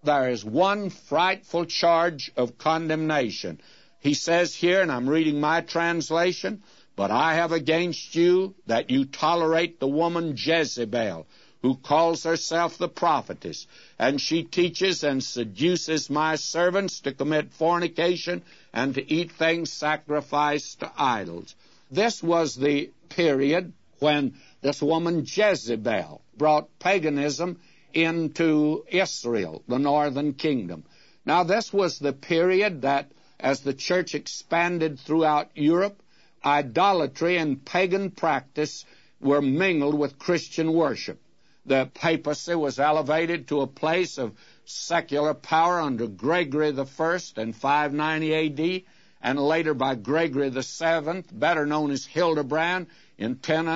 there is one frightful charge of condemnation. He says here, and I'm reading my translation, "But I have against you that you tolerate the woman Jezebel, who calls herself the prophetess, and she teaches and seduces my servants to commit fornication and to eat things sacrificed to idols." This was the period when this woman Jezebel brought paganism into Israel, the northern kingdom. Now, this was the period that, as the church expanded throughout Europe, idolatry and pagan practice were mingled with Christian worship. The papacy was elevated to a place of secular power under Gregory I in 590 A.D., and later by Gregory VII, better known as Hildebrand, in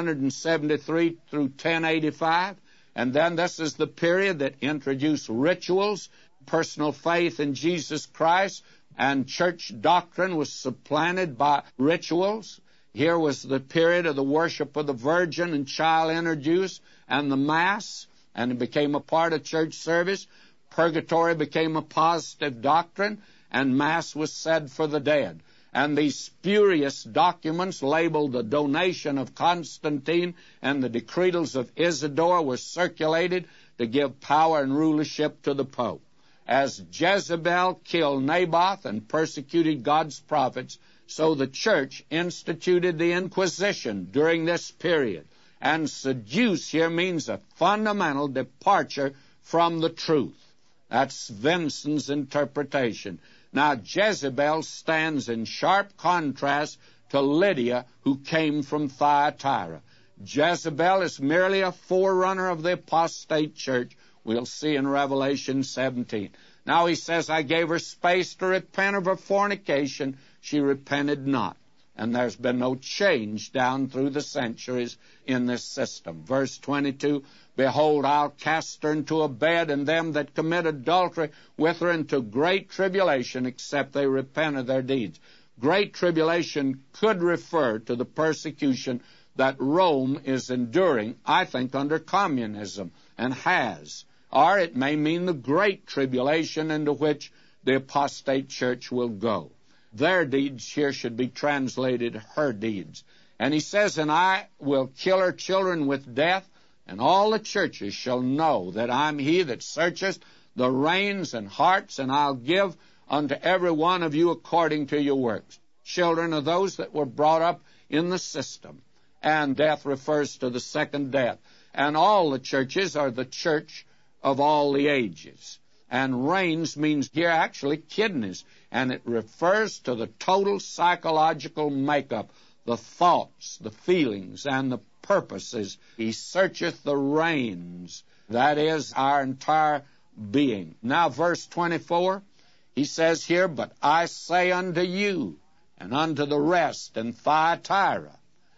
1073 through 1085. And then this is the period that introduced rituals, personal faith in Jesus Christ, and church doctrine was supplanted by rituals. Here was the period of the worship of the Virgin and child introduced, and the Mass, and it became a part of church service. Purgatory became a positive doctrine, and Mass was said for the dead. And these spurious documents labeled the donation of Constantine and the decretals of Isidore were circulated to give power and rulership to the Pope. As Jezebel killed Naboth and persecuted God's prophets, so the church instituted the Inquisition during this period. And seduce here means a fundamental departure from the truth. That's Vincent's interpretation. Now, Jezebel stands in sharp contrast to Lydia, who came from Thyatira. Jezebel is merely a forerunner of the apostate church. We'll see in Revelation 17. Now he says, "I gave her space to repent of her fornication. She repented not." And there's been no change down through the centuries in this system. Verse 22, "Behold, I'll cast her into a bed, and them that commit adultery with her into great tribulation, except they repent of their deeds." Great tribulation could refer to the persecution that Rome is enduring, I think, under communism, and has. Or it may mean the great tribulation into which the apostate church will go. Their deeds here should be translated her deeds. And he says, "And I will kill her children with death, and all the churches shall know that I'm he that searcheth the reins and hearts, and I'll give unto every one of you according to your works." Children are those that were brought up in the system, and death refers to the second death. And all the churches are the church of all the ages. And reins means here actually kidneys, and it refers to the total psychological makeup, the thoughts, the feelings, and the purposes. He searcheth the reins. That is our entire being. Now, verse 24, he says here, "But I say unto you, and unto the rest in Thyatira,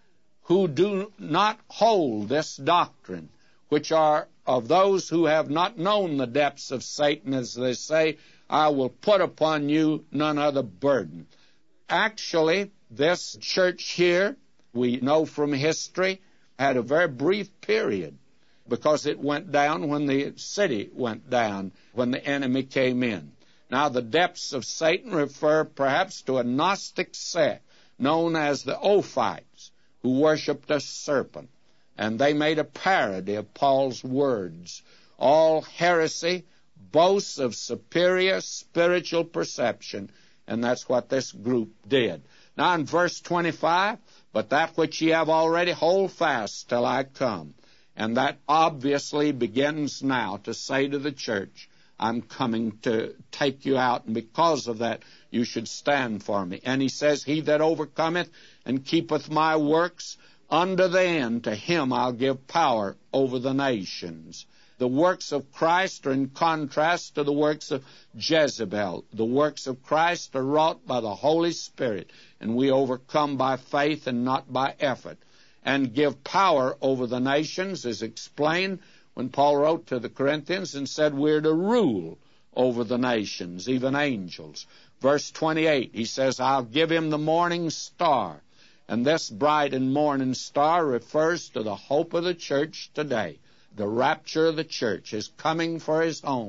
who do not hold this doctrine, which are of those who have not known the depths of Satan, as they say, I will put upon you none other burden." Actually, this church here, we know from history, had a very brief period, because it went down when the city went down, when the enemy came in. Now, the depths of Satan refer perhaps to a Gnostic sect known as the Ophites, who worshipped a serpent, and they made a parody of Paul's words. All heresy boasts of superior spiritual perception, and that's what this group did. Now, in verse 25, "But that which ye have already hold fast till I come." And that obviously begins now to say to the church, I'm coming to take you out, and because of that, you should stand for me. And he says, "He that overcometh and keepeth my works unto the end, to him I'll give power over the nations." The works of Christ are in contrast to the works of Jezebel. The works of Christ are wrought by the Holy Spirit, and we overcome by faith and not by effort. And give power over the nations is explained when Paul wrote to the Corinthians and said we're to rule over the nations, even angels. Verse 28, he says, "I'll give him the morning star." And this bright and morning star refers to the hope of the church today. The rapture of the church is coming for his own.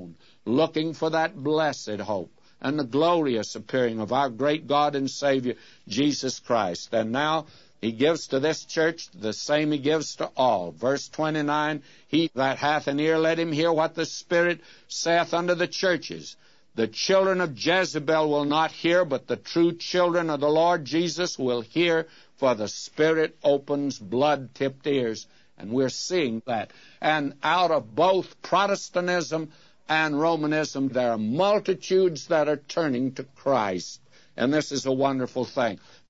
looking for that blessed hope and the glorious appearing of our great God and Savior, Jesus Christ. And now he gives to this church the same he gives to all. Verse 29, he that hath an ear, let him hear what the Spirit saith unto the churches. The children of Jezebel will not hear, but the true children of the Lord Jesus will hear, for the Spirit opens blood-tipped ears. And we're seeing that. And out of both Protestantism and Romanism, there are multitudes that are turning to Christ. And this is a wonderful thing.